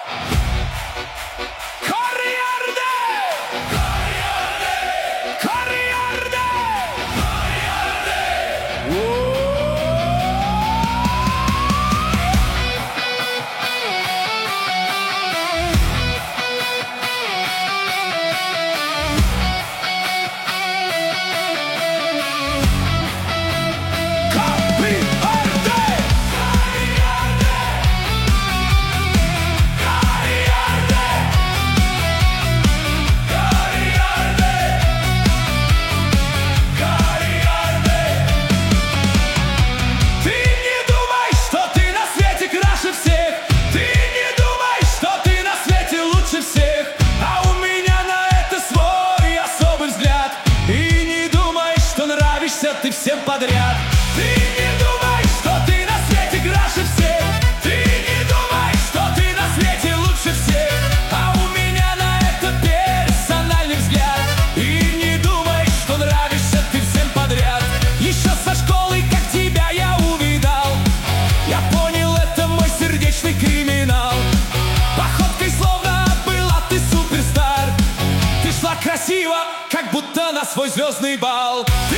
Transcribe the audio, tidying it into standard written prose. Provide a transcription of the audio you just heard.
Ты всем подряд. Ты не думай, что ты на свете краше всех. Ты не думай, что ты на свете лучше всех. А у меня на это персональный взгляд. И не думай, что нравишься ты всем подряд. Еще со школы, как тебя я увидал, я понял, это мой сердечный криминал. Походкой словно была ты суперстар. Ты шла красиво, как будто на свой звездный бал.